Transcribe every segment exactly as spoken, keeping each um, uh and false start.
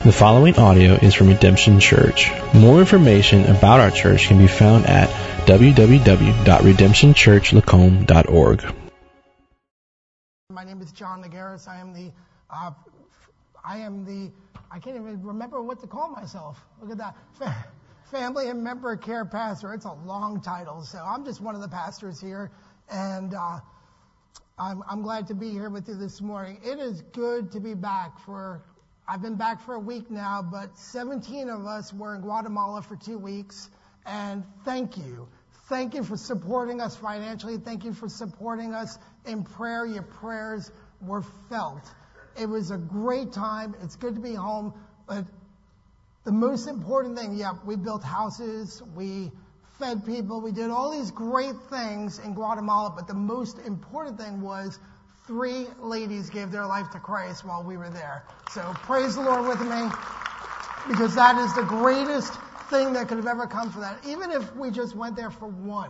The following audio is from Redemption Church. More information about our church can be found at w w w dot redemption church lacombe dot org. My name is John Nagaris. I am the, uh, I am the, I can't even remember what to call myself. Look at that. Fa- Family and Member Care Pastor. It's a long title, so I'm just one of the pastors here, and uh, I'm, I'm glad to be here with you this morning. It is good to be back for, I've been back for a week now, but seventeen of us were in Guatemala for two weeks, and thank you. Thank you for supporting us financially. Thank you for supporting us in prayer. Your prayers were felt. It was a great time. It's good to be home, but the most important thing, yeah, we built houses, we fed people, we did all these great things in Guatemala, but the most important thing was three ladies gave their life to Christ while we were there. So praise the Lord with me, because that is the greatest thing that could have ever come from that. Even if we just went there for one,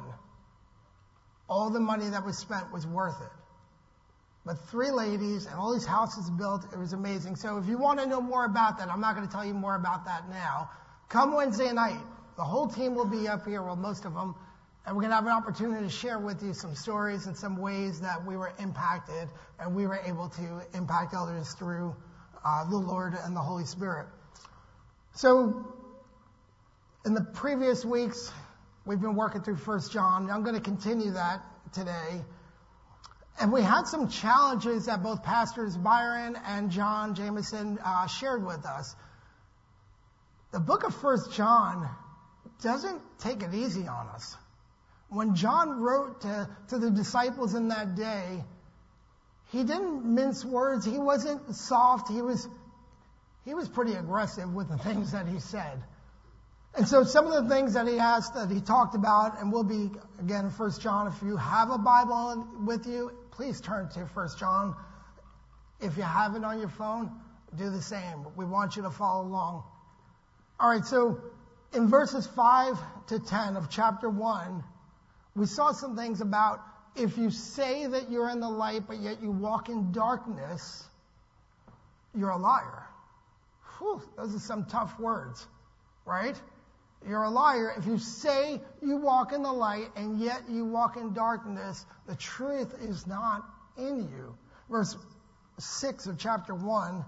all the money that was spent was worth it. But three ladies and all these houses built, it was amazing. So if you want to know more about that, I'm not going to tell you more about that now. Come Wednesday night, the whole team will be up here, well, most of them, and we're going to have an opportunity to share with you some stories and some ways that we were impacted and we were able to impact others through uh, the Lord and the Holy Spirit. So in the previous weeks, we've been working through First John. I'm going to continue that today. And we had some challenges that both Pastors Byron and John Jameson uh, shared with us. The book of First John doesn't take it easy on us. When John wrote to, to the disciples in that day, he didn't mince words. He wasn't soft. He was, he was pretty aggressive with the things that he said. And so some of the things that he asked, that he talked about, and we'll be, again, First John. If you have a Bible with you, please turn to First John. If you have it on your phone, do the same. We want you to follow along. All right, so in verses five to ten of chapter one, we saw some things about if you say that you're in the light, but yet you walk in darkness, you're a liar. Whew, those are some tough words, right? You're a liar. If you say you walk in the light and yet you walk in darkness, the truth is not in you. Verse six of chapter one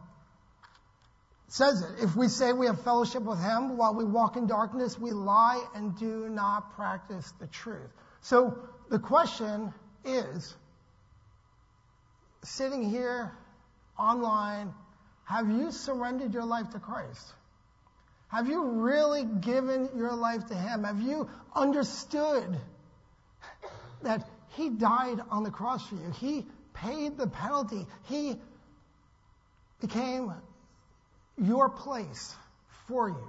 says it. If we say we have fellowship with him while we walk in darkness, we lie and do not practice the truth. So the question is, sitting here online, have you surrendered your life to Christ? Have you really given your life to him? Have you understood that he died on the cross for you? He paid the penalty. He became your place for you.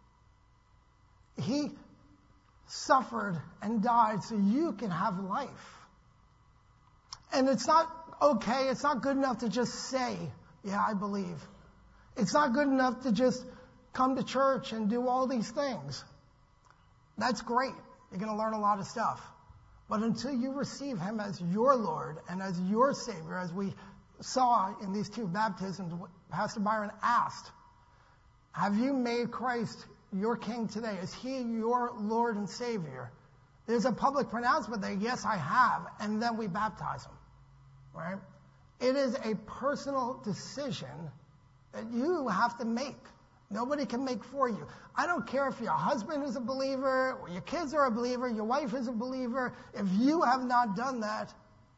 He suffered and died so you can have life. And it's not okay, it's not good enough to just say, yeah, I believe. It's not good enough to just come to church and do all these things. That's great. You're going to learn a lot of stuff. But until you receive him as your Lord and as your Savior, as we saw in these two baptisms, Pastor Byron asked, have you made Christ your King today? Is he your Lord and Savior? There's a public pronouncement there, yes, I have, and then we baptize him, right? It is a personal decision that you have to make. Nobody can make for you. I don't care if your husband is a believer, or your kids are a believer, your wife is a believer. If you have not done that,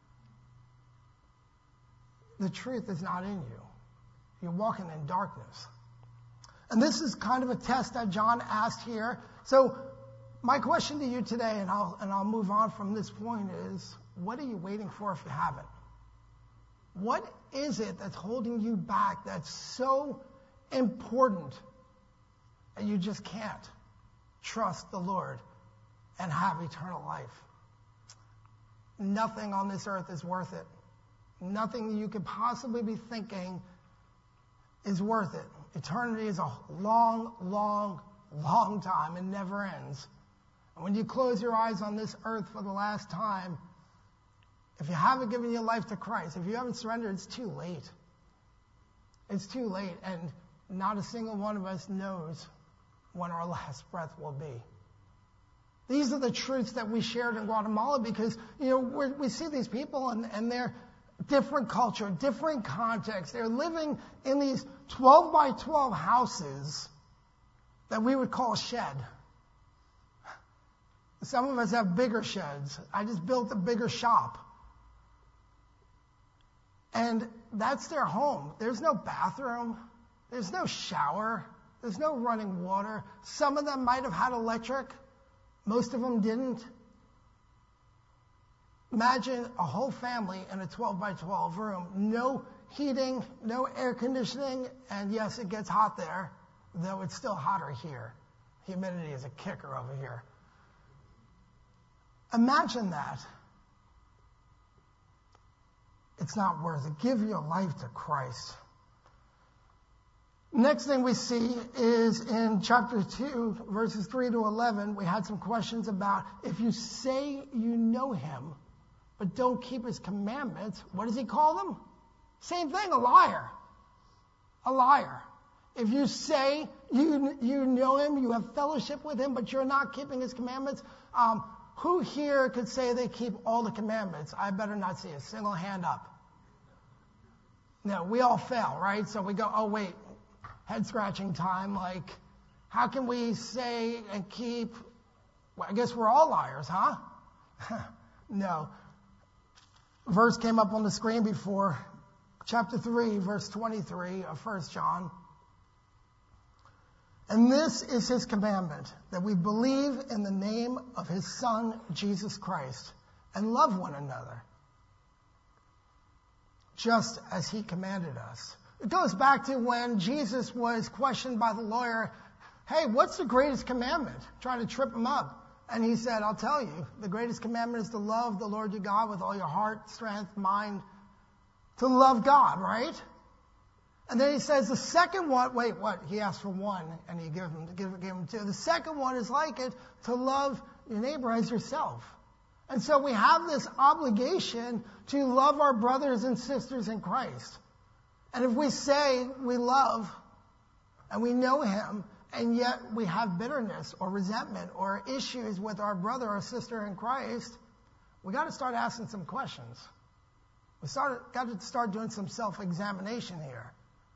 the truth is not in you. You're walking in darkness. And this is kind of a test that John asked here. So my question to you today, and I'll, and I'll move on from this point, is what are you waiting for if you haven't? What is it that's holding you back that's so important that you just can't trust the Lord and have eternal life? Nothing on this earth is worth it. Nothing you could possibly be thinking is worth it. Eternity is a long, long, long time and never ends. And when you close your eyes on this earth for the last time, if you haven't given your life to Christ, if you haven't surrendered, it's too late. It's too late. And not a single one of us knows when our last breath will be. These are the truths that we shared in Guatemala because, you know, we're, we see these people and, and they're different culture, different context. They're living in these twelve by twelve houses that we would call a shed. Some of us have bigger sheds. I just built a bigger shop. And that's their home. There's no bathroom. There's no shower. There's no running water. Some of them might have had electric. Most of them didn't. Imagine a whole family in a twelve by twelve room. No heating, no air conditioning, and yes, it gets hot there, though it's still hotter here. Humidity is a kicker over here. Imagine that. It's not worth it. Give your life to Christ. Next thing we see is in chapter two, verses three to eleven, we had some questions about if you say you know him, but don't keep his commandments, what does he call them? Same thing, a liar. A liar. If you say you you know him, you have fellowship with him, but you're not keeping his commandments, um, who here could say they keep all the commandments? I better not see a single hand up. No, we all fail, right? So we go, oh wait, head scratching time. Like, how can we say and keep? Well, I guess we're all liars, huh? No. Verse came up on the screen before. Chapter three, verse twenty-three of First John. And this is his commandment, that we believe in the name of his Son, Jesus Christ, and love one another, just as he commanded us. It goes back to when Jesus was questioned by the lawyer, hey, what's the greatest commandment? Trying to trip him up. And he said, I'll tell you, the greatest commandment is to love the Lord your God with all your heart, strength, mind, to love God, right? And then he says the second one, wait, what? He asked for one, and he gave him, gave, gave him two. The second one is like it, to love your neighbor as yourself. And so we have this obligation to love our brothers and sisters in Christ. And if we say we love and we know him, and yet we have bitterness or resentment or issues with our brother or sister in Christ, we got to start asking some questions. We started, got to start doing some self-examination here.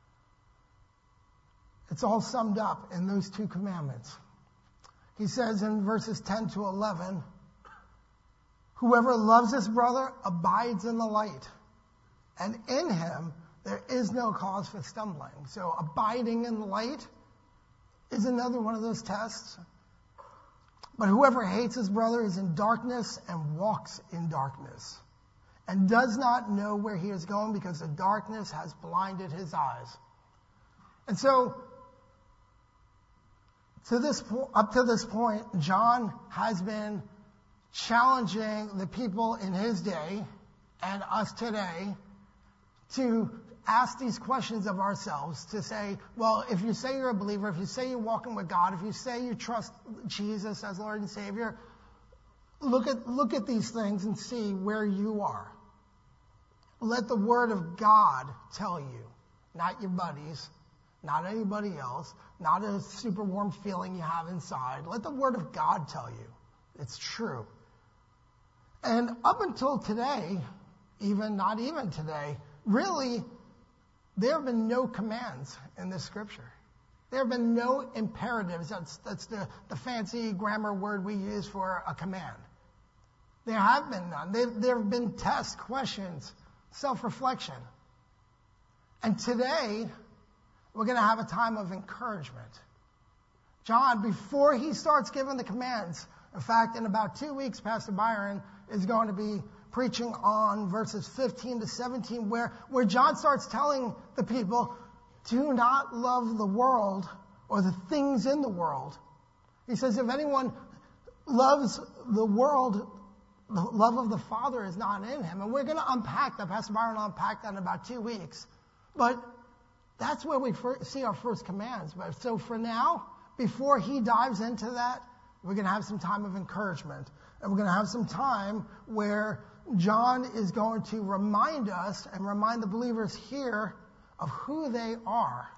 It's all summed up in those two commandments. He says in verses ten to eleven, whoever loves his brother abides in the light, and in him there is no cause for stumbling. So abiding in the light is another one of those tests. But whoever hates his brother is in darkness and walks in darkness, and does not know where he is going because the darkness has blinded his eyes. And so, to this po- up to this point, John has been challenging the people in his day and us today to ask these questions of ourselves, to say, well, if you say you're a believer, if you say you're walking with God, if you say you trust Jesus as Lord and Savior, look at look at these things and see where you are. Let the Word of God tell you, not your buddies, not anybody else, not a super warm feeling you have inside. Let the Word of God tell you. It's true. And up until today, even not even today, really, there have been no commands in this scripture. There have been no imperatives. That's, that's the, the fancy grammar word we use for a command. There have been none. There, there have been tests, questions, self-reflection. And today, we're going to have a time of encouragement. John, before he starts giving the commands, in fact, in about two weeks, Pastor Byron is going to be preaching on verses fifteen to seventeen, where, where John starts telling the people, do not love the world or the things in the world. He says, if anyone loves the world, the love of the Father is not in him. And we're going to unpack that. Pastor Byron will unpack that in about two weeks. But that's where we see our first commands. But so for now, before he dives into that, we're going to have some time of encouragement. And we're going to have some time where John is going to remind us and remind the believers here of who they are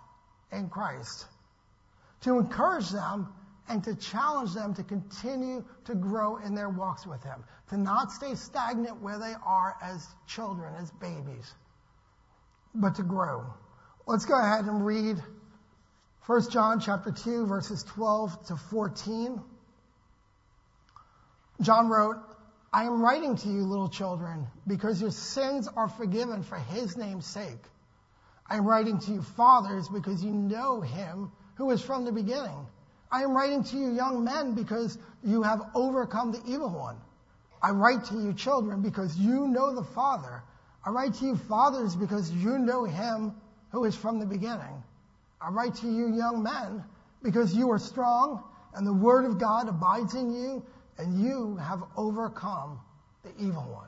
in Christ, to encourage them and to challenge them to continue to grow in their walks with Him, to not stay stagnant where they are as children, as babies, but to grow. Let's go ahead and read First John chapter two, verses twelve to fourteen. John wrote, I am writing to you, little children, because your sins are forgiven for His name's sake. I am writing to you, fathers, because you know Him who is from the beginning. I am writing to you, young men, because you have overcome the evil one. I write to you, children, because you know the Father. I write to you, fathers, because you know Him who is from the beginning. I write to you, young men, because you are strong, and the word of God abides in you, and you have overcome the evil one.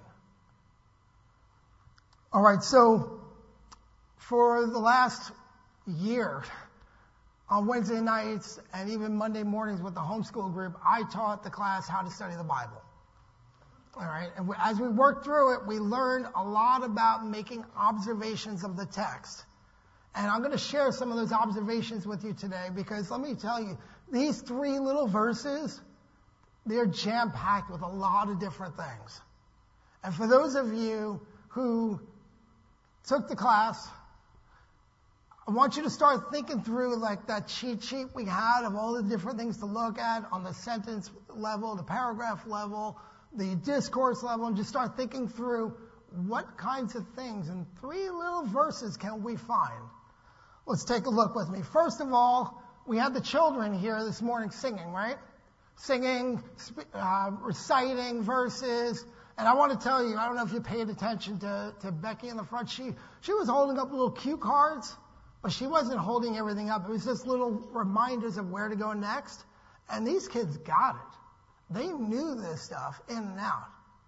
All right, so for the last year, on Wednesday nights and even Monday mornings with the homeschool group, I taught the class how to study the Bible. All right, and as we worked through it, we learned a lot about making observations of the text. And I'm going to share some of those observations with you today because let me tell you, these three little verses, they're jam-packed with a lot of different things. And for those of you who took the class, I want you to start thinking through like that cheat sheet we had of all the different things to look at on the sentence level, the paragraph level, the discourse level, and just start thinking through what kinds of things in three little verses can we find. Let's take a look with me. First of all, we had the children here this morning singing, right? Singing, uh, reciting verses. And I want to tell you, I don't know if you paid attention to, to Becky in the front. She, she was holding up little cue cards, but she wasn't holding everything up. It was just little reminders of where to go next. And these kids got it. They knew this stuff in and out.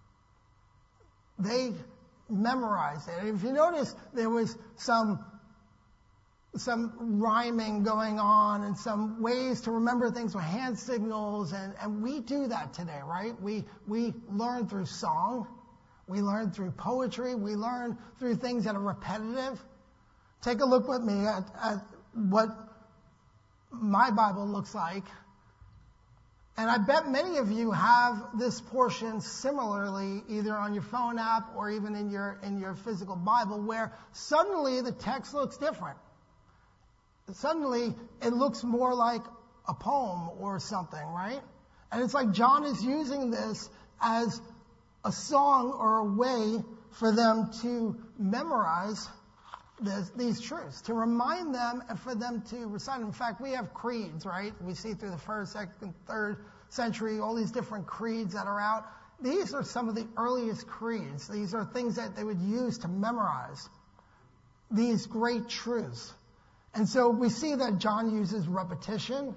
They memorized it. And if you notice, there was some some rhyming going on and some ways to remember things with hand signals, and, and we do that today, right? We we learn through song, we learn through poetry, we learn through things that are repetitive. Take a look with me at, at what my Bible looks like. And I bet many of you have this portion similarly, either on your phone app or even in your in your physical Bible, where suddenly the text looks different. Suddenly, it looks more like a poem or something, right? And it's like John is using this as a song or a way for them to memorize this, these truths, to remind them and for them to recite them. In fact, we have creeds, right? We see through the first, second, third century, all these different creeds that are out. These are some of the earliest creeds. These are things that they would use to memorize these great truths. And so we see that John uses repetition.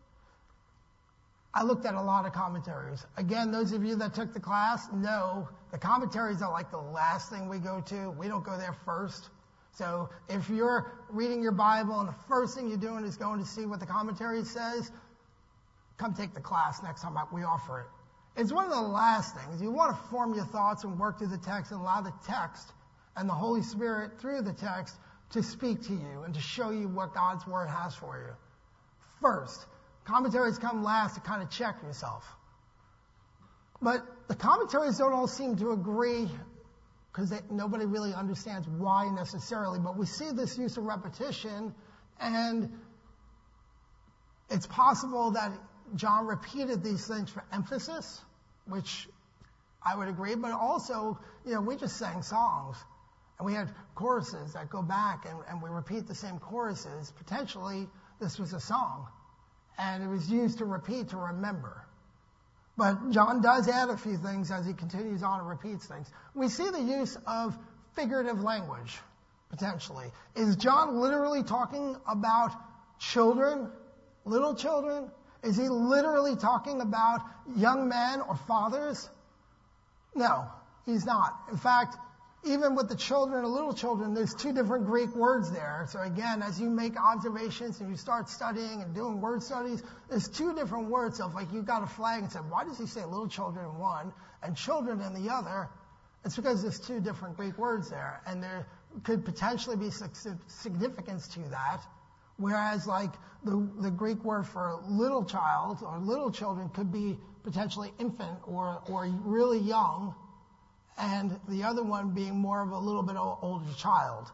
I looked at a lot of commentaries. Again, those of you that took the class know the commentaries are like the last thing we go to. We don't go there first. So if you're reading your Bible and the first thing you're doing is going to see what the commentary says, come take the class next time we offer it. It's one of the last things. You want to form your thoughts and work through the text and allow the text and the Holy Spirit through the text to speak to you and to show you what God's Word has for you. First, commentaries come last to kind of check yourself. But the commentaries don't all seem to agree because nobody really understands why necessarily. But we see this use of repetition, and it's possible that John repeated these things for emphasis, which I would agree, but also, you know, we just sang songs. And we had choruses that go back, and, and we repeat the same choruses. Potentially, this was a song, and it was used to repeat, to remember. But John does add a few things as he continues on and repeats things. We see the use of figurative language, potentially. Is John literally talking about children, little children? Is he literally talking about young men or fathers? No, he's not. In fact, even with the children or little children, there's two different Greek words there. So again, as you make observations and you start studying and doing word studies, there's two different words. So if like you got a flag and said, why does he say little children in one and children in the other? It's because there's two different Greek words there. And there could potentially be significance to that, Whereas like the, the Greek word for little child or little children could be potentially infant or, or really young, and the other one being more of a little bit older child.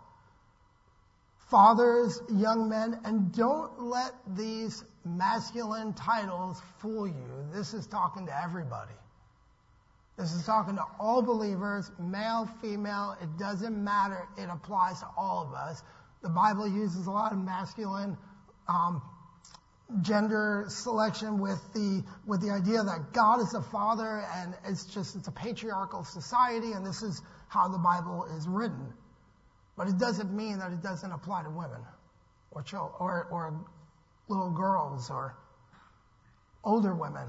Fathers, young men, and don't let these masculine titles fool you. This is talking to everybody. This is talking to all believers, male, female, it doesn't matter. It applies to all of us. The Bible uses a lot of masculine um, gender selection with the with the idea that God is a father, and it's just it's a patriarchal society, and this is how the Bible is written. But it doesn't mean that it doesn't apply to women or children or, or little girls or older women.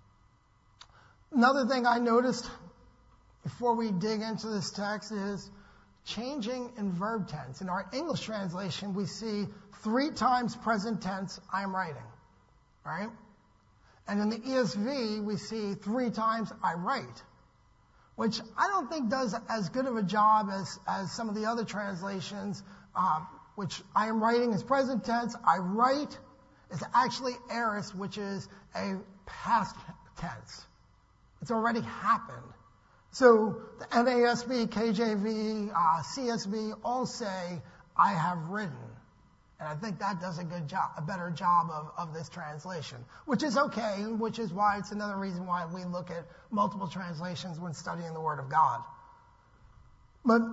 Another thing I noticed before we dig into this text is changing in verb tense. In our English translation, we see three times present tense, I am writing, right? And in the E S V, we see three times I write, which I don't think does as good of a job as, as some of the other translations, uh, which I am writing is present tense, I write is actually aorist, which is a past tense. It's already happened. So the N A S B, K J V, uh, C S B all say, I have written. And I think that does a good job, a better job of, of this translation, which is okay, which is why it's another reason why we look at multiple translations when studying the Word of God. But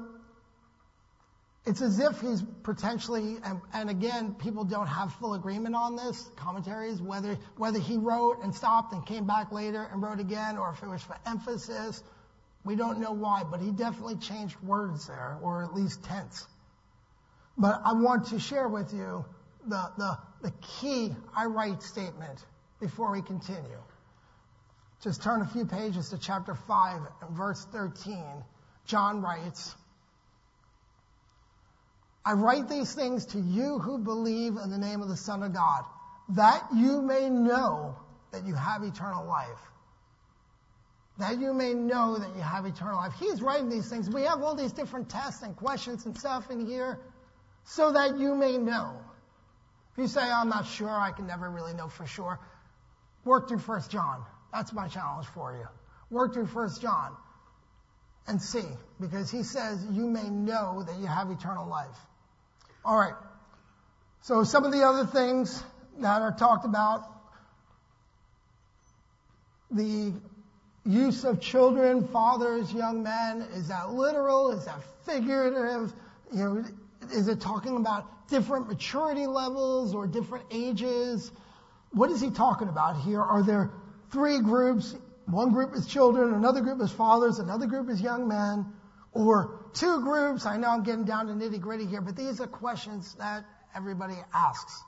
it's as if he's potentially, and, and again, people don't have full agreement on this, commentaries, whether, whether he wrote and stopped and came back later and wrote again, or if it was for emphasis. We don't know why, but he definitely changed words there, or at least tense. But I want to share with you the, the, the key I write statement before we continue. Just turn a few pages to chapter five, verse thirteen. John writes, I write these things to you who believe in the name of the Son of God, that you may know that you have eternal life. That you may know that you have eternal life. He's writing these things. We have all these different tests and questions and stuff in here so that you may know. If you say, I'm not sure, I can never really know for sure, work through First John. That's my challenge for you. Work through First John and see, because he says you may know that you have eternal life. All right. So some of the other things that are talked about, the use of children, fathers, young men, is that literal? Is that figurative? You know, is it talking about different maturity levels or different ages? What is he talking about here? Are there three groups? One group is children, another group is fathers, another group is young men, or two groups? I know I'm getting down to nitty gritty here, but these are questions that everybody asks.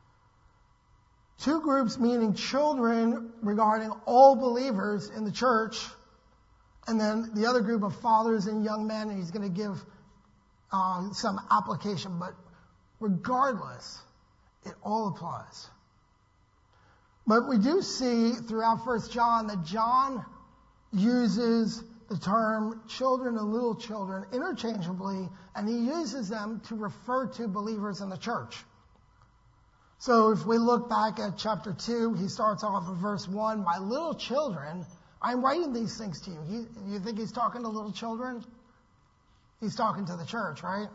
Two groups meaning children regarding all believers in the church, and then the other group of fathers and young men, and he's going to give um, some application, but regardless, it all applies. But we do see throughout First John that John uses the term children and little children interchangeably, and he uses them to refer to believers in the church. So if we look back at chapter two, he starts off with verse one, my little children, I'm writing these things to you. He, you think he's talking to little children? He's talking to the church, right?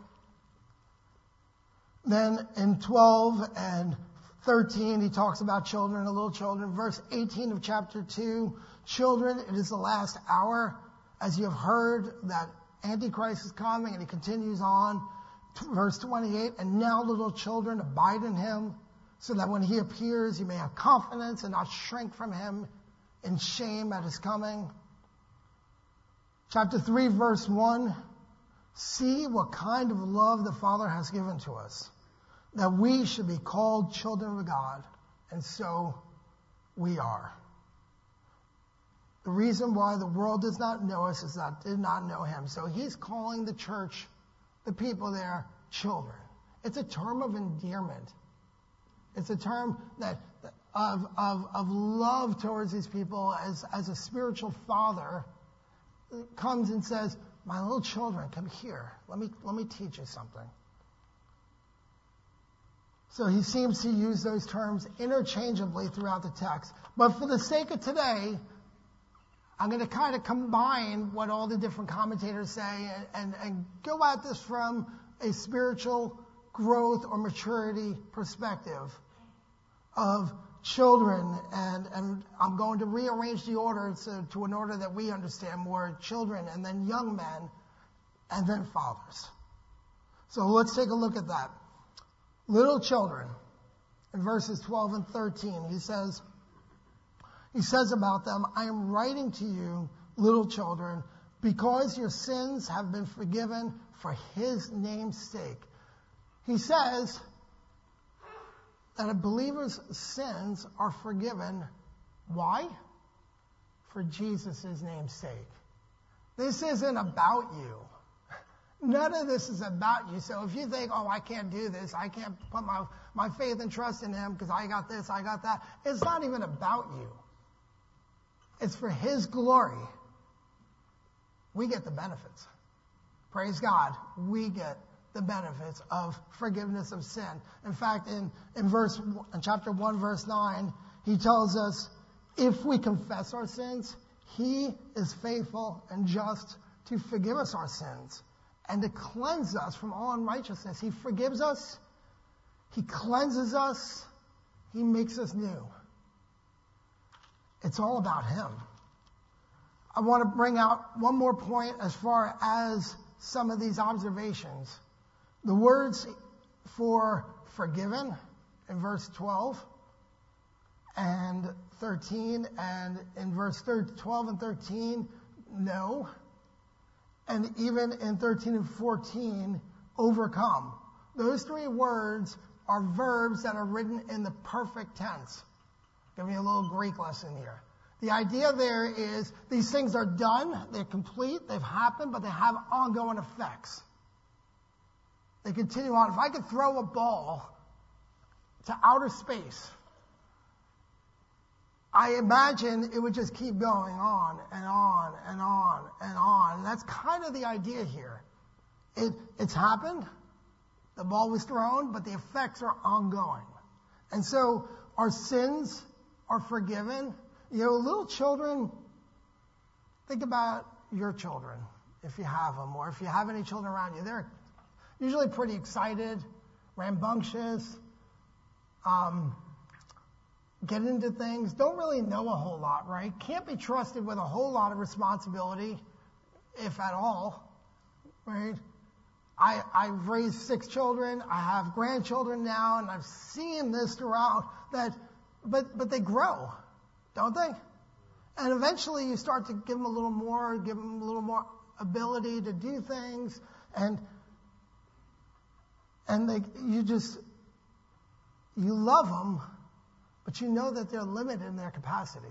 Then in twelve and thirteen, he talks about children and little children. Verse eighteen of chapter two, children, it is the last hour. As you have heard that Antichrist is coming, and he continues on. Verse twenty-eight, and now little children, abide in him, so that when he appears, you may have confidence and not shrink from him in shame at his coming. Chapter three, verse one, see what kind of love the Father has given to us, that we should be called children of God, and so we are. The reason why the world does not know us is that it did not know him. So he's calling the church, the people there, children. It's a term of endearment. It's a term that of of of love towards these people, as as a spiritual father comes and says, my little children, come here. Let me let me teach you something. So he seems to use those terms interchangeably throughout the text. But for the sake of today, I'm going to kind of combine what all the different commentators say and, and, and go at this from a spiritual growth or maturity perspective of children. And, and I'm going to rearrange the order to, to an order that we understand more: children, and then young men, and then fathers. So let's take a look at that. Little children, in verses twelve and thirteen, he says, he says about them, I am writing to you, little children, because your sins have been forgiven for his name's sake. He says that a believer's sins are forgiven. Why? For Jesus' name's sake. This isn't about you. None of this is about you. So if you think, oh, I can't do this, I can't put my, my faith and trust in him because I got this, I got that, it's not even about you. It's for his glory. We get the benefits. Praise God. We get the benefits of forgiveness of sin. In fact, in, in verse, in chapter one, verse nine, he tells us, if we confess our sins, he is faithful and just to forgive us our sins and to cleanse us from all unrighteousness. He forgives us. He cleanses us. He makes us new. It's all about him. I want to bring out one more point as far as some of these observations. The words for forgiven in verse twelve and thirteen, and in verse twelve and thirteen, no. And even in thirteen and fourteen, overcome. Those three words are verbs that are written in the perfect tense. Give me a little Greek lesson here. The idea there is these things are done, they're complete, they've happened, but they have ongoing effects. They continue on. If I could throw a ball to outer space, I imagine it would just keep going on and on and on and on. And that's kind of the idea here. It, it's happened. The ball was thrown, but the effects are ongoing. And so our sins are forgiven. You know, little children, think about your children, if you have them, or if you have any children around you. They're usually pretty excited, rambunctious, um, get into things, don't really know a whole lot, right? Can't be trusted with a whole lot of responsibility, if at all, right? I, I've raised six children, I have grandchildren now, and I've seen this throughout, that, but, but they grow, don't they? And eventually you start to give them a little more, give them a little more ability to do things, and, and they, you just, you love them, but you know that they're limited in their capacity.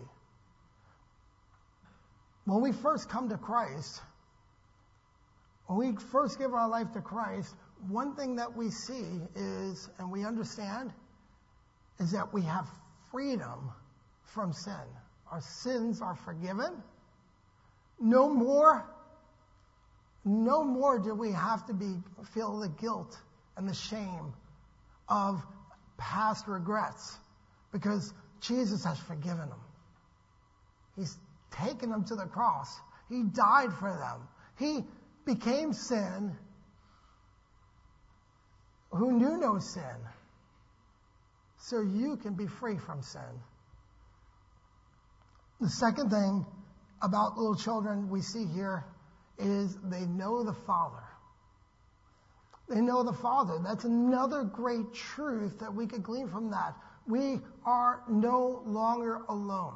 When we first come to Christ, when we first give our life to Christ, one thing that we see is, and we understand, is that we have freedom from sin. Our sins are forgiven. No more, no more do we have to be feel the guilt and the shame of past regrets, because Jesus has forgiven them. He's taken them to the cross. He died for them. He became sin who knew no sin, so you can be free from sin. The second thing about little children we see here is they know the Father. They know the Father. That's another great truth that we could glean from that. We are no longer alone.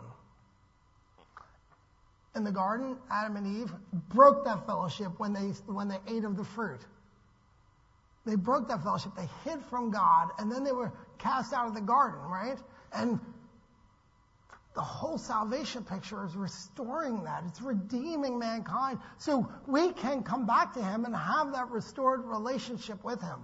In the garden, Adam and Eve broke that fellowship when they when they ate of the fruit. They broke that fellowship. They hid from God, and then they were cast out of the garden, right? And the whole salvation picture is restoring that. It's redeeming mankind so we can come back to him and have that restored relationship with him.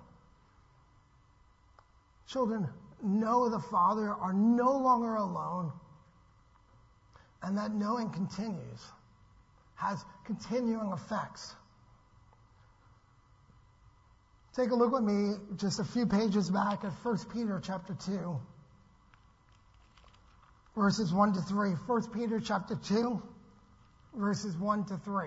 Children know the Father, are no longer alone, and that knowing continues, has continuing effects. Take a look with me just a few pages back at First Peter chapter two, verses one to three. First Peter chapter two, verses one to three.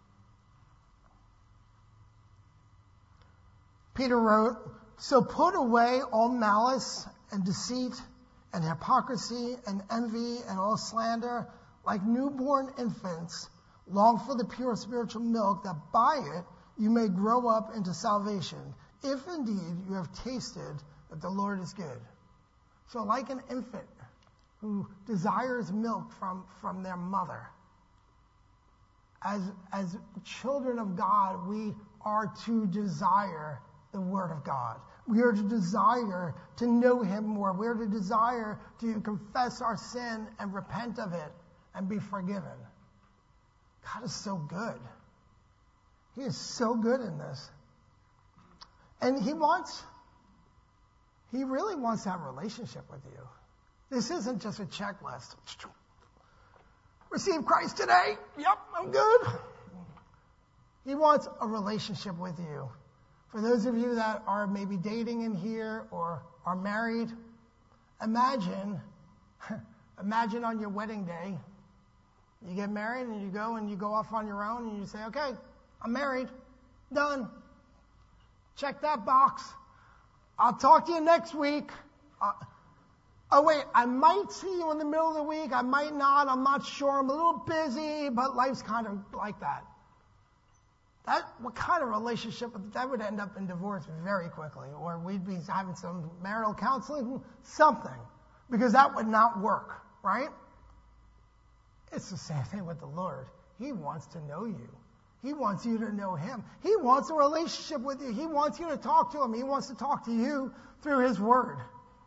Peter wrote, "So put away all malice and deceit and hypocrisy and envy and all slander. Like newborn infants, long for the pure spiritual milk, that by it you may grow up into salvation, if indeed you have tasted that the Lord is good." So like an infant who desires milk from, from their mother, as, as children of God, we are to desire the Word of God. We are to desire to know Him more. We are to desire to confess our sin and repent of it and be forgiven. God is so good. He is so good in this. And He wants, He really wants to have a relationship with you. This isn't just a checklist. Receive Christ today. Yep, I'm good. He wants a relationship with you. For those of you that are maybe dating in here or are married, imagine, imagine on your wedding day, you get married and you go and you go off on your own and you say, okay, I'm married. Done. Check that box. I'll talk to you next week. Uh, oh, wait, I might see you in the middle of the week. I might not. I'm not sure. I'm a little busy, but life's kind of like that. That, what kind of relationship, that would end up in divorce very quickly, or we'd be having some marital counseling, something, because that would not work, right? It's the same thing with the Lord. He wants to know you. He wants you to know Him. He wants a relationship with you. He wants you to talk to Him. He wants to talk to you through His Word.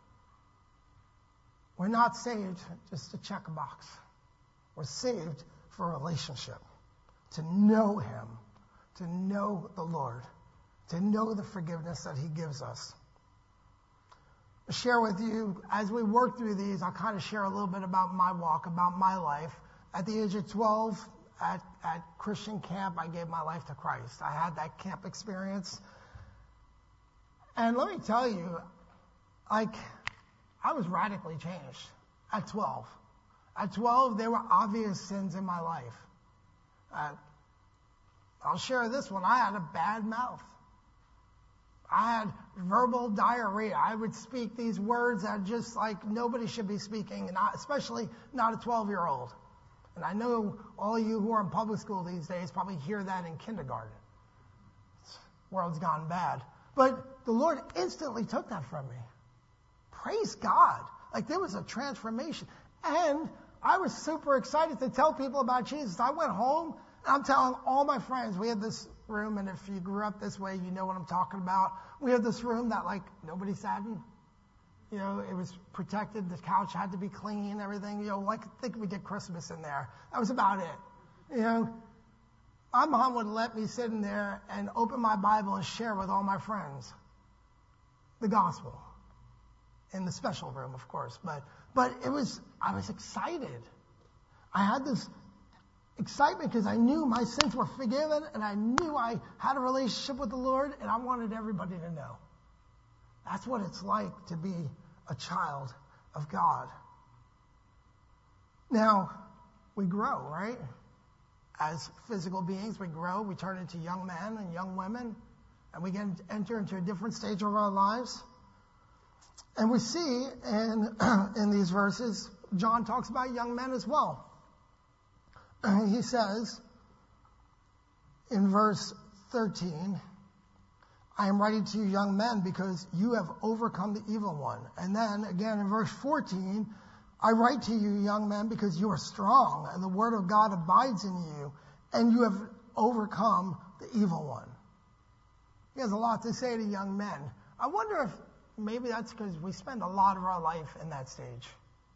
We're not saved just to check a box. We're saved for a relationship, to know Him, to know the Lord, to know the forgiveness that He gives us. I'll share with you, as we work through these, I'll kind of share a little bit about my walk, about my life. At the age of twelve, at, at Christian camp, I gave my life to Christ. I had that camp experience. And let me tell you, like, I was radically changed at twelve. At twelve, there were obvious sins in my life. Uh, I'll share this one. I had a bad mouth. I had verbal diarrhea. I would speak these words that just like nobody should be speaking, not, especially not a twelve-year-old. And I know all of you who are in public school these days probably hear that in kindergarten. The world's gone bad. But the Lord instantly took that from me. Praise God. Like there was a transformation. And I was super excited to tell people about Jesus. I went home and I'm telling all my friends, we had this room, and if you grew up this way, you know what I'm talking about. We had this room that like nobody sat in. You know, it was protected. The couch had to be clean, everything. You know, like I think we did Christmas in there. That was about it. You know, my mom would let me sit in there and open my Bible and share with all my friends the gospel. In the special room, of course. But but it was, I was excited. I had this excitement because I knew my sins were forgiven and I knew I had a relationship with the Lord and I wanted everybody to know. That's what it's like to be a child of God. Now, we grow, right? As physical beings, we grow. We turn into young men and young women, and we get enter into a different stage of our lives. And we see in, in these verses, John talks about young men as well. He says in verse thirteen, I am writing to you young men because you have overcome the evil one. And then again in verse fourteen, I write to you young men because you are strong and the word of God abides in you and you have overcome the evil one. He has a lot to say to young men. I wonder if maybe that's because we spend a lot of our life in that stage.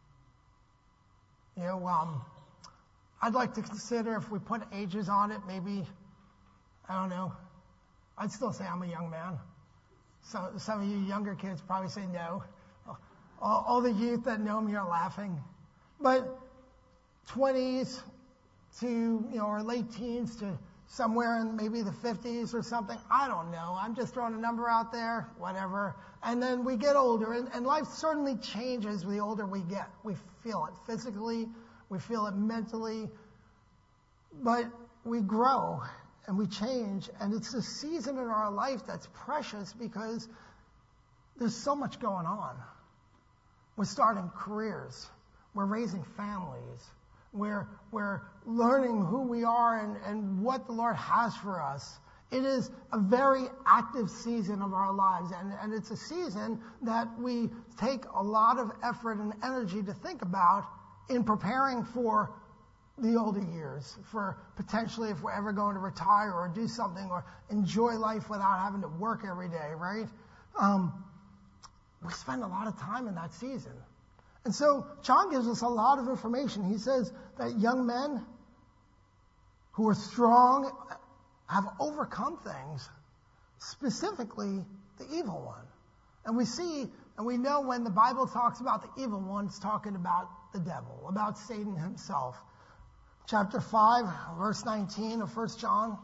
You know, um, I'd like to consider if we put ages on it, maybe, I don't know, I'd still say I'm a young man. So, some of you younger kids probably say no. All, all the youth that know me are laughing. But twenties to, you know, or late teens to, somewhere in maybe the fifties or something. I don't know. I'm just throwing a number out there, whatever. And then we get older, and, and life certainly changes the older we get. We feel it physically, we feel it mentally, but we grow and we change. And it's a season in our life that's precious because there's so much going on. We're starting careers. We're raising families. We're, we're learning who we are and, and what the Lord has for us. It is a very active season of our lives, and, and it's a season that we take a lot of effort and energy to think about in preparing for the older years, for potentially if we're ever going to retire or do something or enjoy life without having to work every day, right? Um, we spend a lot of time in that season. And so John gives us a lot of information. He says that young men who are strong have overcome things, specifically the evil one. And we see and we know when the Bible talks about the evil one, it's talking about the devil, about Satan himself. Chapter five, verse nineteen of First John.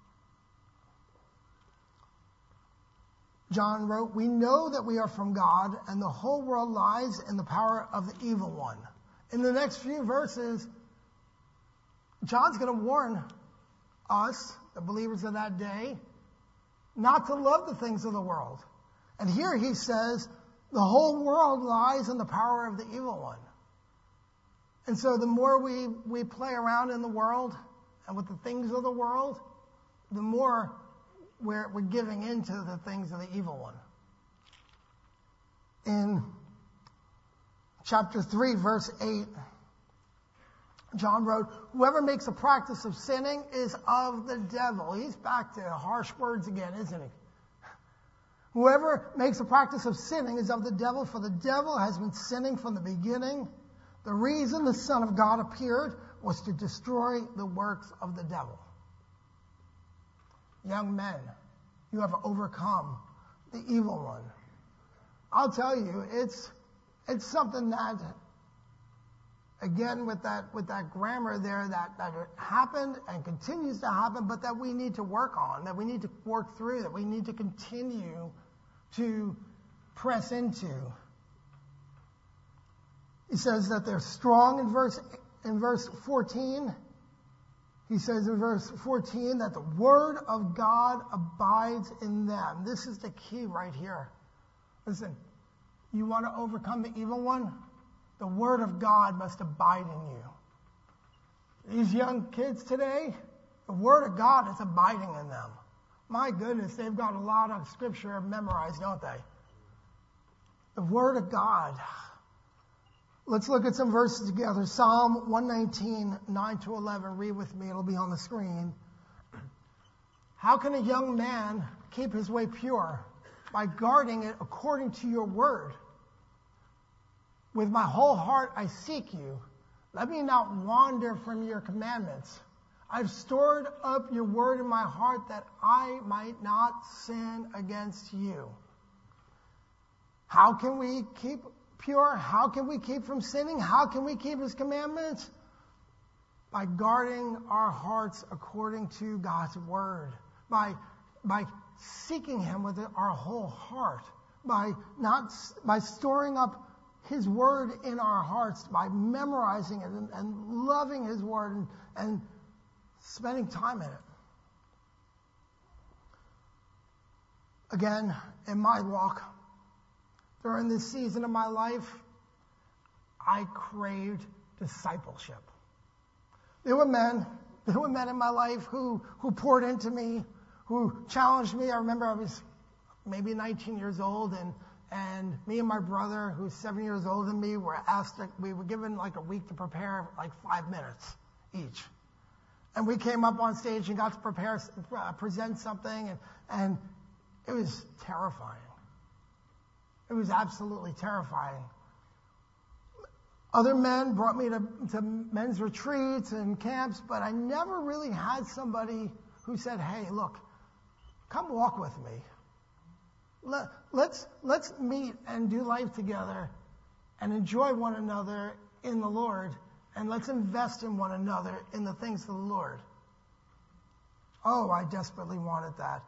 John wrote, "We know that we are from God, and the whole world lies in the power of the evil one." In the next few verses, John's going to warn us, the believers of that day, not to love the things of the world. And here he says, the whole world lies in the power of the evil one. And so the more we, we play around in the world and with the things of the world, the more we're, we're giving into the things of the evil one. In chapter three, verse eight, John wrote, "Whoever makes a practice of sinning is of the devil." He's back to harsh words again, isn't he? Whoever makes a practice of sinning is of the devil, for the devil has been sinning from the beginning. The reason the Son of God appeared was to destroy the works of the devil. Young men, you have overcome the evil one. I'll tell you, it's it's something that, again, with that with that grammar there, that, that it happened and continues to happen, but that we need to work on, that we need to work through, that we need to continue to press into. He says that they're strong in verse in verse fourteen. He says in verse fourteen that the word of God abides in them. This is the key right here. Listen, you want to overcome the evil one? The word of God must abide in you. These young kids today, the word of God is abiding in them. My goodness, they've got a lot of scripture memorized, don't they? The word of God. Let's look at some verses together. Psalm one nineteen, nine to eleven. Read with me. It'll be on the screen. "How can a young man keep his way pure? By guarding it according to your word. With my whole heart I seek you. Let me not wander from your commandments. I've stored up your word in my heart that I might not sin against you." How can we keep pure? How can we keep from sinning? How can we keep his commandments? By guarding our hearts according to God's word. By, by seeking him with our whole heart. By not, by storing up his word in our hearts, by memorizing it and, and loving his word and, and spending time in it. Again, in my walk, during this season of my life, I craved discipleship. There were men, there were men in my life who, who poured into me, who challenged me. I remember I was maybe nineteen years old, and And me and my brother, who's seven years older than me, were asked, to, we were given like a week to prepare like five minutes each. And we came up on stage and got to prepare, uh, present something, and, and it was terrifying. It was absolutely terrifying. Other men brought me to, to men's retreats and camps, but I never really had somebody who said, "Hey, look, come walk with me. Let, let's, let's meet and do life together and enjoy one another in the Lord, and let's invest in one another in the things of the Lord." Oh, I desperately wanted that.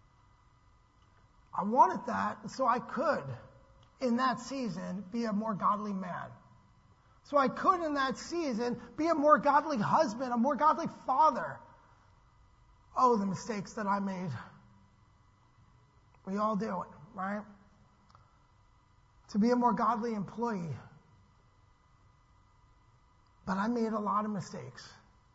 I wanted that so I could, in that season, be a more godly man. So I could, in that season, be a more godly husband, a more godly father. Oh, the mistakes that I made. We all do it, right? To be a more godly employee. But I made a lot of mistakes.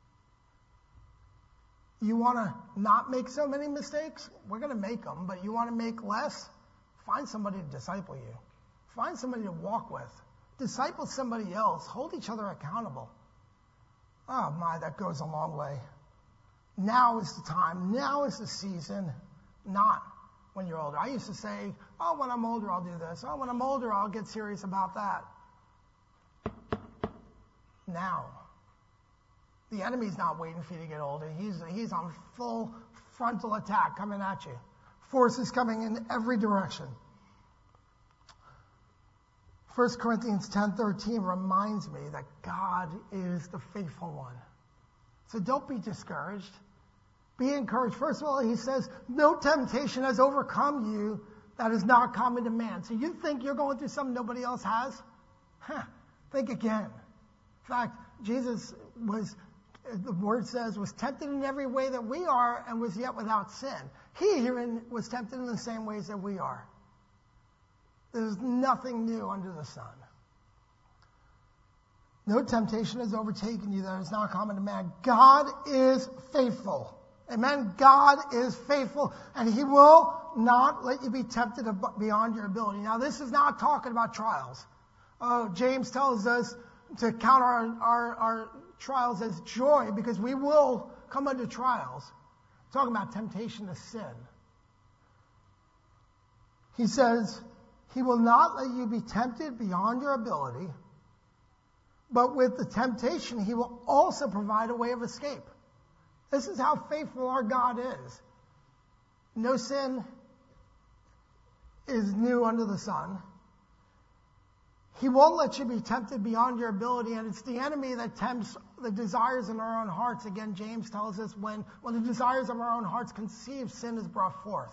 You want to not make so many mistakes? We're going to make them, but you want to make less? Find somebody to disciple you. Find somebody to walk with. Disciple somebody else. Hold each other accountable. Oh my, that goes a long way. Now is the time. Now is the season. Not when you're older. I used to say, oh, when I'm older, I'll do this. Oh, when I'm older, I'll get serious about that. Now. The enemy's not waiting for you to get older. He's, he's on full frontal attack coming at you. Forces coming in every direction. First Corinthians ten thirteen reminds me that God is the faithful one. So don't be discouraged. Be encouraged. First of all, he says, no temptation has overcome you that is not common to man. So you think you're going through something nobody else has? Huh. Think again. In fact, Jesus was, the word says, was tempted in every way that we are and was yet without sin. He herein was tempted in the same ways that we are. There's nothing new under the sun. No temptation has overtaken you that is not common to man. God is faithful. Amen. God is faithful, and he will not let you be tempted beyond your ability. Now, this is not talking about trials. Oh, James tells us to count our, our, our trials as joy because we will come under trials. We're talking about temptation to sin. He says, he will not let you be tempted beyond your ability, but with the temptation, he will also provide a way of escape. This is how faithful our God is. No sin is new under the sun. He won't let you be tempted beyond your ability, and it's the enemy that tempts the desires in our own hearts. Again, James tells us when, when the desires of our own hearts conceive, sin is brought forth.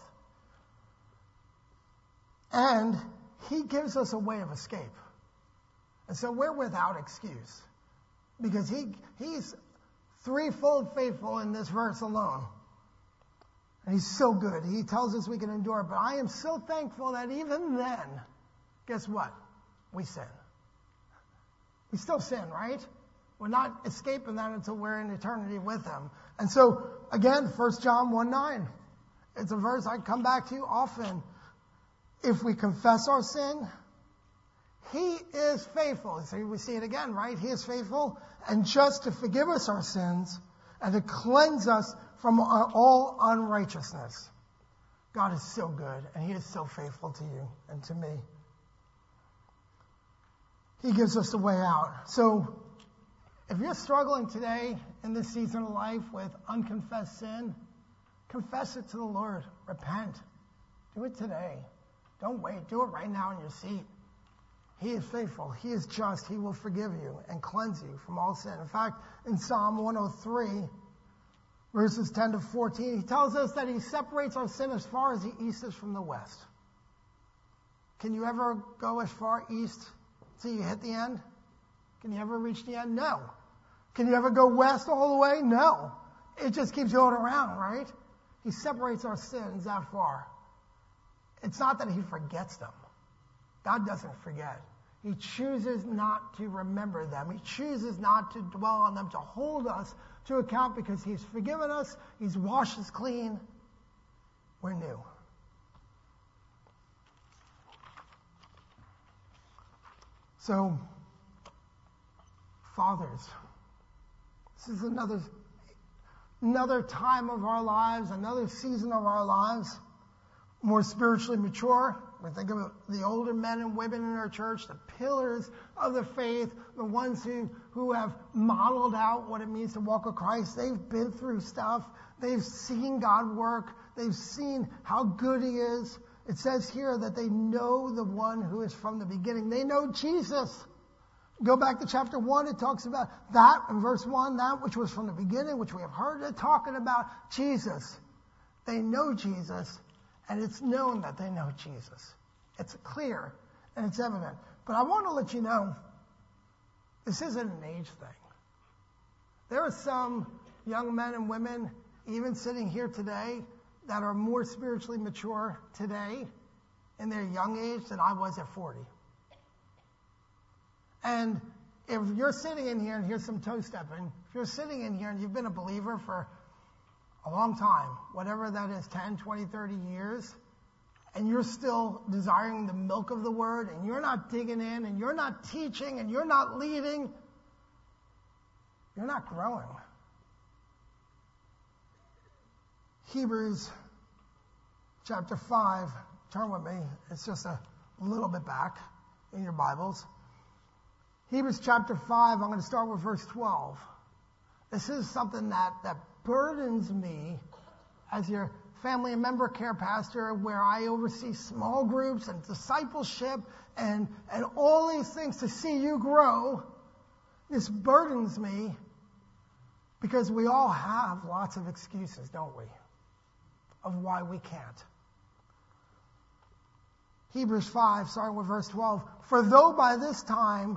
And he gives us a way of escape. And so we're without excuse. Because he he's threefold faithful in this verse alone. And he's so good. He tells us we can endure. But I am so thankful that even then, guess what? We sin. We still sin, right? We're not escaping that until we're in eternity with him. And so, again, First John one nine. It's a verse I come back to often. If we confess our sin, he is faithful. So we see it again, right? He is faithful and just to forgive us our sins and to cleanse us from all unrighteousness. God is so good, and he is so faithful to you and to me. He gives us the way out. So if you're struggling today in this season of life with unconfessed sin, confess it to the Lord. Repent. Do it today. Don't wait. Do it right now in your seat. He is faithful. He is just. He will forgive you and cleanse you from all sin. In fact, in Psalm one oh three, verses ten to fourteen, he tells us that he separates our sin as far as the east is from the west. Can you ever go as far east till you hit the end? Can you ever reach the end? No. Can you ever go west all the way? No. It just keeps going around, right? He separates our sins that far. It's not that he forgets them. God doesn't forget. He chooses not to remember them. He chooses not to dwell on them, to hold us to account because he's forgiven us. He's washed us clean. We're new. So, fathers, this is another, another time of our lives, another season of our lives, more spiritually mature. We think of the older men and women in our church, the pillars of the faith, the ones who, who have modeled out what it means to walk with Christ. They've been through stuff. They've seen God work. They've seen how good he is. It says here that they know the one who is from the beginning. They know Jesus. Go back to chapter one, it talks about that in verse one, that which was from the beginning, which we have heard it talking about Jesus. They know Jesus, and it's known that they know Jesus. It's clear and it's evident. But I want to let you know, this isn't an age thing. There are some young men and women, even sitting here today, that are more spiritually mature today in their young age than I was at forty. And if you're sitting in here, and here's some toe stepping, if you're sitting in here and you've been a believer for a long time, whatever that is, ten, twenty, thirty years, and you're still desiring the milk of the word, and you're not digging in, and you're not teaching, and you're not leading, you're not growing. Hebrews chapter five, turn with me, it's just a little bit back in your Bibles. Hebrews chapter five, I'm going to start with verse twelve. This is something that, that burdens me as your family and member care pastor, where I oversee small groups and discipleship and, and all these things to see you grow. This burdens me because we all have lots of excuses, don't we, of why we can't. Hebrews five, starting with verse twelve. For though by this time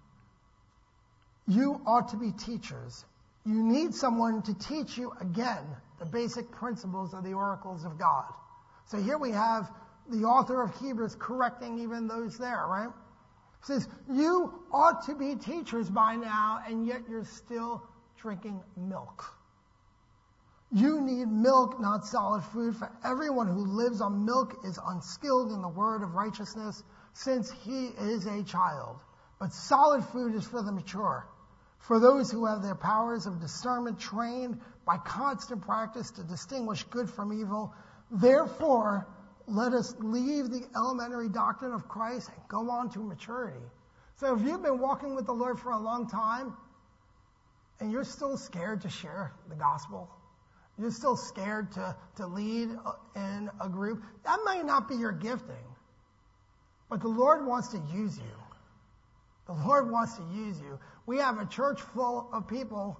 you ought to be teachers, you need someone to teach you again the basic principles of the oracles of God. So here we have the author of Hebrews correcting even those there, right? He says, you ought to be teachers by now, and yet you're still drinking milk. You need milk, not solid food, for everyone who lives on milk is unskilled in the word of righteousness, since he is a child. But solid food is for the mature, for those who have their powers of discernment trained by constant practice to distinguish good from evil. Therefore, let us leave the elementary doctrine of Christ and go on to maturity. So if you've been walking with the Lord for a long time, and you're still scared to share the gospel, you're still scared to, to lead in a group, that might not be your gifting. But the Lord wants to use you. The Lord wants to use you. We have a church full of people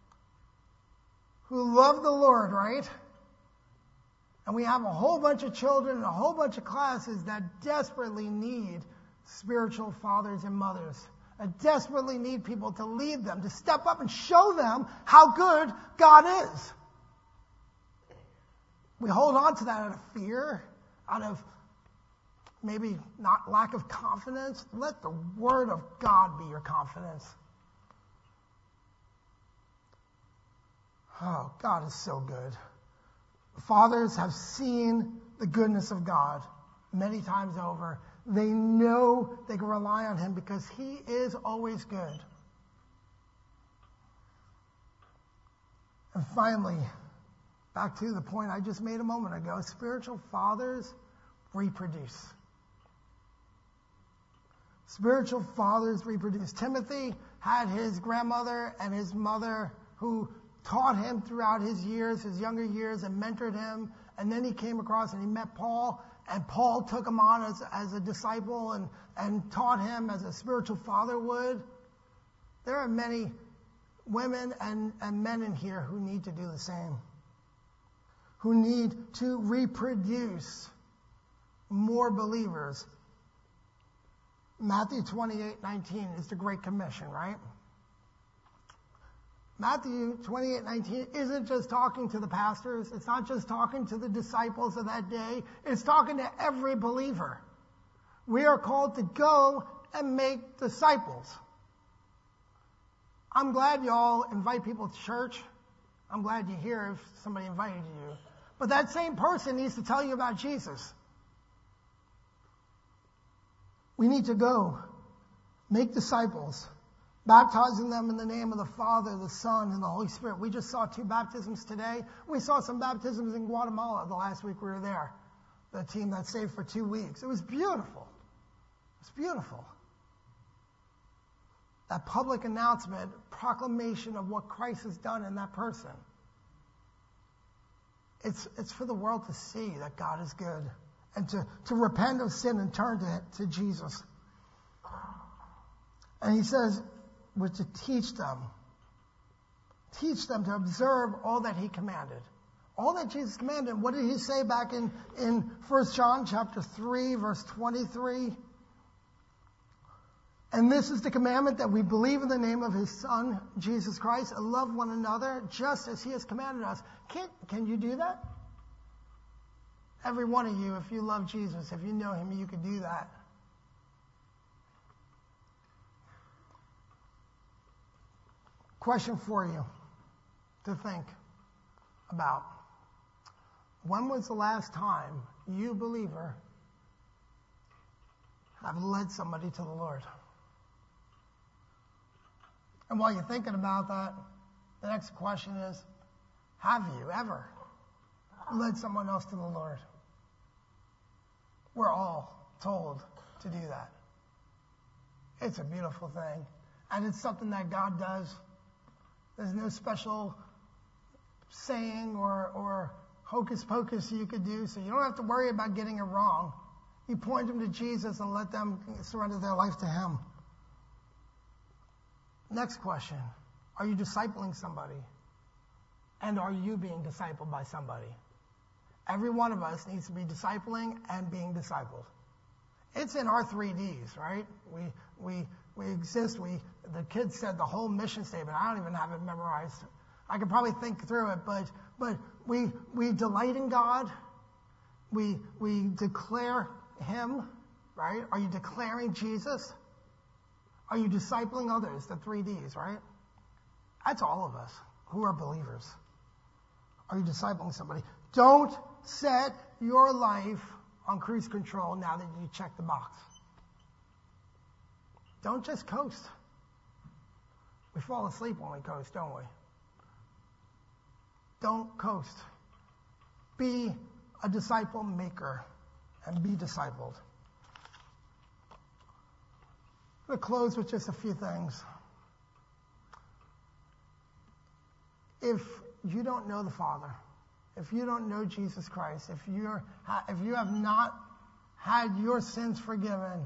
who love the Lord, right? And we have a whole bunch of children and a whole bunch of classes that desperately need spiritual fathers and mothers, that desperately need people to lead them, to step up and show them how good God is. We hold on to that out of fear, out of maybe not lack of confidence. Let the word of God be your confidence. Oh, God is so good. Fathers have seen the goodness of God many times over. They know they can rely on him because he is always good. And finally, back to the point I just made a moment ago, spiritual fathers reproduce. Spiritual fathers reproduce. Timothy had his grandmother and his mother who taught him throughout his years, his younger years, and mentored him. And then he came across and he met Paul, and Paul took him on as, as a disciple and, and taught him as a spiritual father would. There are many women and, and men in here who need to do the same, who need to reproduce more believers. Matthew twenty-eight nineteen is the Great Commission, right? Matthew twenty-eight nineteen isn't just talking to the pastors. It's not just talking to the disciples of that day. It's talking to every believer. We are called to go and make disciples. I'm glad y'all invite people to church. I'm glad you're here if somebody invited you. But that same person needs to tell you about Jesus. We need to go, make disciples, baptizing them in the name of the Father, the Son, and the Holy Spirit. We just saw two baptisms today. We saw some baptisms in Guatemala the last week we were there. The team that stayed for two weeks. It was beautiful. It was beautiful. That public announcement, proclamation of what Christ has done in that person. It's, it's for the world to see that God is good and to, to repent of sin and turn to, to Jesus. And he says, we're to teach them. Teach them to observe all that he commanded. All that Jesus commanded. What did he say back in, in First John chapter three, verse twenty-three? And this is the commandment, that we believe in the name of his Son, Jesus Christ, and love one another just as he has commanded us. Can, can you do that? Every one of you, if you love Jesus, if you know him, you could do that. Question for you to think about. When was the last time you, believer, have led somebody to the Lord? And while you're thinking about that, the next question is, have you ever led someone else to the Lord? We're all told to do that. It's a beautiful thing. And it's something that God does. There's no special saying or, or hocus pocus you could do, so you don't have to worry about getting it wrong. You point them to Jesus and let them surrender their life to him. Next question. Are you discipling somebody? And are you being discipled by somebody? Every one of us needs to be discipling and being discipled. It's in our three Ds, right? We we we exist. We the kids said the whole mission statement. I don't even have it memorized. I could probably think through it, but but we we delight in God. We we declare him, right? Are you declaring Jesus? Are you discipling others? The three Ds, right? That's all of us who are believers. Are you discipling somebody? Don't set your life on cruise control now that you check the box. Don't just coast. We fall asleep when we coast, don't we? Don't coast. Be a disciple maker and be discipled. I'm going to close with just a few things. If you don't know the Father, if you don't know Jesus Christ, if you're if you have not had your sins forgiven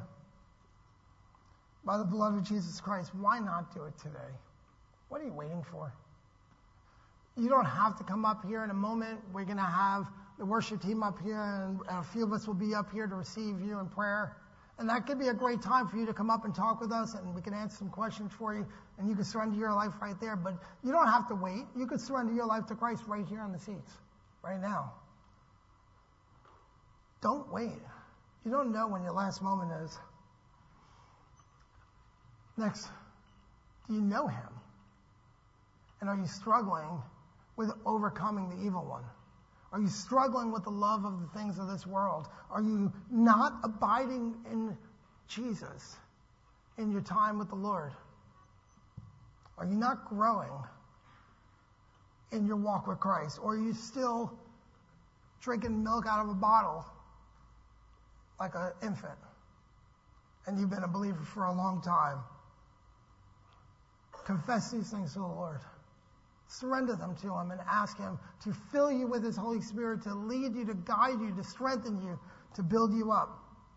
by the blood of Jesus Christ, why not do it today? What are you waiting for? You don't have to come up here in a moment. We're going to have the worship team up here, and a few of us will be up here to receive you in prayer. And that could be a great time for you to come up and talk with us, and we can answer some questions for you, and you can surrender your life right there. But you don't have to wait. You could surrender your life to Christ right here on the seats, right now. Don't wait. You don't know when your last moment is. Next, do you know him? And are you struggling with overcoming the evil one? Are you struggling with the love of the things of this world? Are you not abiding in Jesus in your time with the Lord? Are you not growing in your walk with Christ? Or are you still drinking milk out of a bottle like an infant? And you've been a believer for a long time. Confess these things to the Lord. Surrender them to him and ask him to fill you with his Holy Spirit, to lead you, to guide you, to strengthen you, to build you up.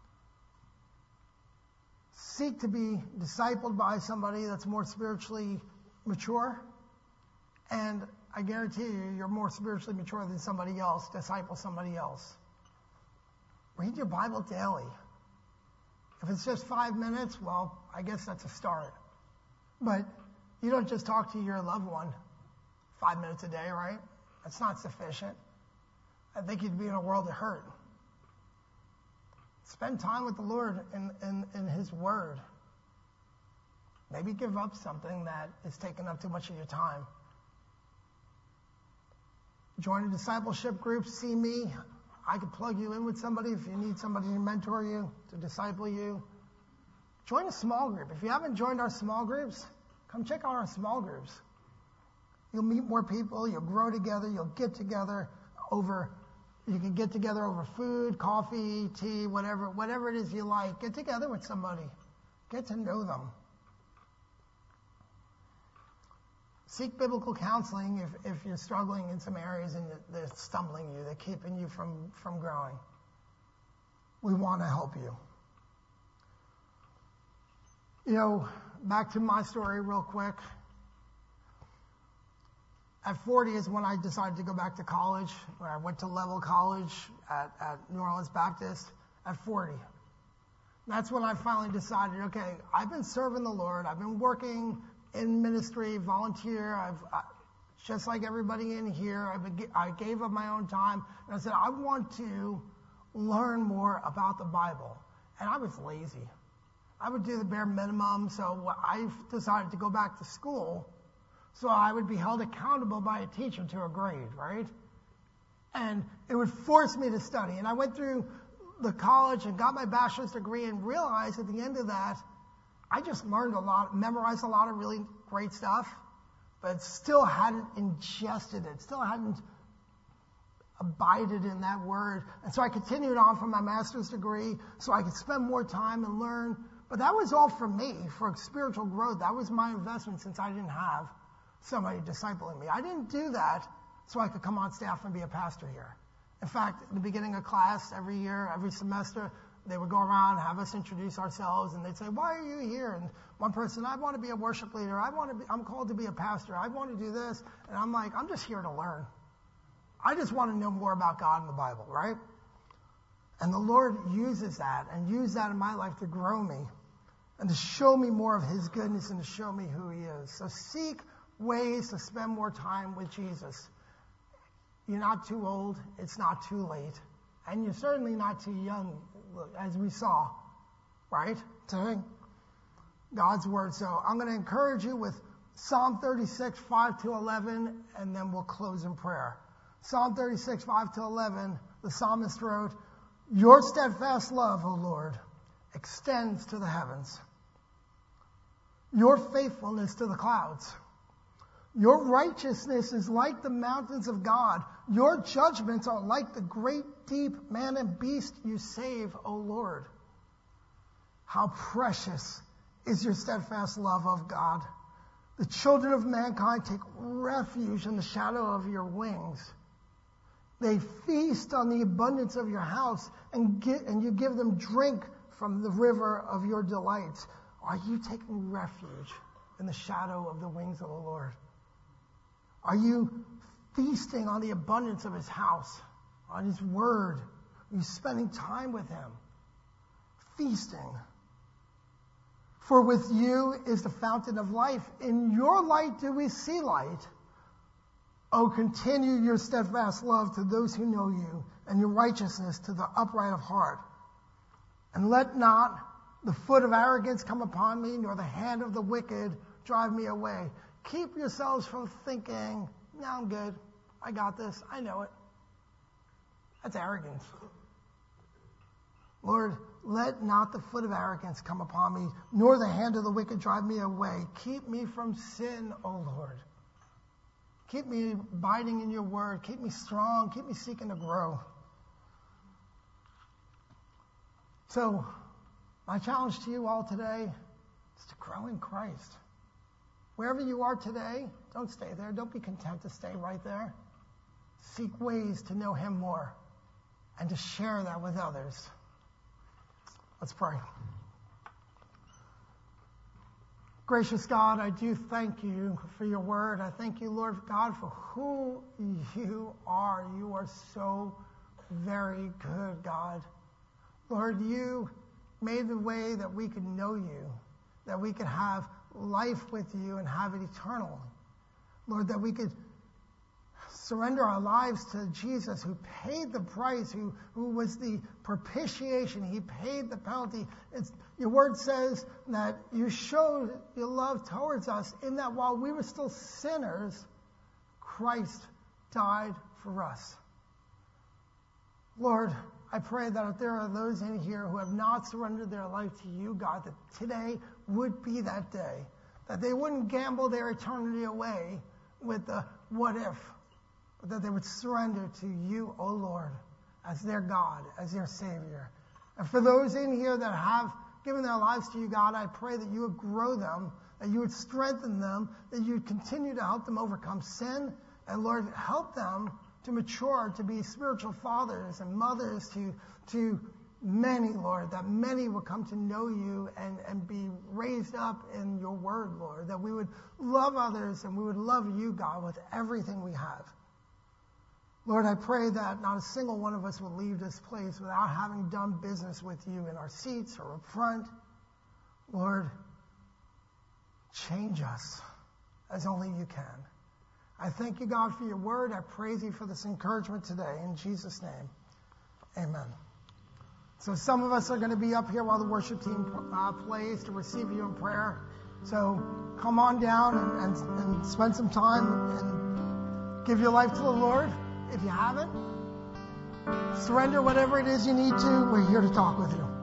Seek to be discipled by somebody that's more spiritually mature. And I guarantee you, you're more spiritually mature than somebody else. Disciple somebody else. Read your Bible daily. If it's just five minutes, well, I guess that's a start. But you don't just talk to your loved one five minutes a day, right? That's not sufficient. I think you'd be in a world of hurt. Spend time with the Lord in, in, in his word. Maybe give up something that is taking up too much of your time. Join a discipleship group. See me. I could plug you in with somebody if you need somebody to mentor you, to disciple you. Join a small group. If you haven't joined our small groups, come check out our small groups. You'll meet more people. You'll grow together. You'll get together over, you can get together over food, coffee, tea, whatever, whatever it is you like. Get together with somebody. Get to know them. Seek biblical counseling if, if you're struggling in some areas and they're stumbling you, they're keeping you from, from growing. We want to help you. You know, back to my story real quick. At forty is when I decided to go back to college, when I went to Level College at, at New Orleans Baptist at forty. That's when I finally decided, okay, I've been serving the Lord. I've been working in ministry, volunteer. I've I, just like everybody in here. I've been, I gave up my own time, and I said, I want to learn more about the Bible. And I was lazy. I would do the bare minimum, so I decided to go back to school so I would be held accountable by a teacher to a grade, right? And it would force me to study. And I went through the college and got my bachelor's degree and realized at the end of that, I just learned a lot, memorized a lot of really great stuff, but still hadn't ingested it, still hadn't abided in that word. And so I continued on for my master's degree so I could spend more time and learn. But that was all for me, for spiritual growth. That was my investment since I didn't have somebody discipling me. I didn't do that so I could come on staff and be a pastor here. In fact, at the beginning of class, every year, every semester, they would go around, have us introduce ourselves, and they'd say, why are you here? And one person, I want to be a worship leader. I want to be, I'm called to be a pastor. I want to do this. And I'm like, I'm just here to learn. I just want to know more about God and the Bible, right? And the Lord uses that and used that in my life to grow me and to show me more of His goodness and to show me who He is. So seek ways to spend more time with Jesus. You're not too old. It's not too late. And you're certainly not too young, as we saw, right? Today, God's Word. So I'm going to encourage you with Psalm thirty-six, five to eleven, and then we'll close in prayer. Psalm thirty-six, five to eleven, the psalmist wrote, your steadfast love, O Lord, extends to the heavens. Your faithfulness to the clouds. Your righteousness is like the mountains of God. Your judgments are like the great deep. Man and beast you save, O Lord. How precious is your steadfast love of God. The children of mankind take refuge in the shadow of your wings. They feast on the abundance of your house, and, get, and you give them drink from the river of your delights. Are you taking refuge in the shadow of the wings of the Lord? Are you feasting on the abundance of His house, on His word? Are you spending time with Him? Feasting. For with you is the fountain of life. In your light do we see light. Oh, continue your steadfast love to those who know you, and your righteousness to the upright of heart. And let not the foot of arrogance come upon me, nor the hand of the wicked drive me away. Keep yourselves from thinking, no, I'm good. I got this. I know it. That's arrogance. Lord, let not the foot of arrogance come upon me, nor the hand of the wicked drive me away. Keep me from sin, O Lord. Keep me abiding in your word. Keep me strong. Keep me seeking to grow. So, my challenge to you all today is to grow in Christ. Wherever you are today, don't stay there. Don't be content to stay right there. Seek ways to know Him more and to share that with others. Let's pray. Gracious God, I do thank you for your word. I thank you, Lord God, for who you are. You are so very good, God. Lord, you made the way that we could know you, that we could have life with you and have it eternal. Lord, that we could surrender our lives to Jesus, who paid the price, who, who was the propitiation. He paid the penalty. It's, your word says that you showed your love towards us in that while we were still sinners, Christ died for us. Lord, I pray that if there are those in here who have not surrendered their life to you, God, that today would be that day, that they wouldn't gamble their eternity away with the what if, but that they would surrender to you, O Lord, as their God, as their Savior. And for those in here that have given their lives to you, God, I pray that you would grow them, that you would strengthen them, that you would continue to help them overcome sin, and Lord, help them to mature, to be spiritual fathers and mothers, to, to many, Lord, that many would come to know you and, and be raised up in your word, Lord, that we would love others and we would love you, God, with everything we have. Lord, I pray that not a single one of us will leave this place without having done business with you in our seats or up front. Lord, change us as only you can. I thank you, God, for your word. I praise you for this encouragement today. In Jesus' name, amen. So some of us are going to be up here while the worship team uh, plays to receive you in prayer. So come on down and, and, and spend some time and give your life to the Lord. If you haven't, surrender whatever it is you need to. We're here to talk with you.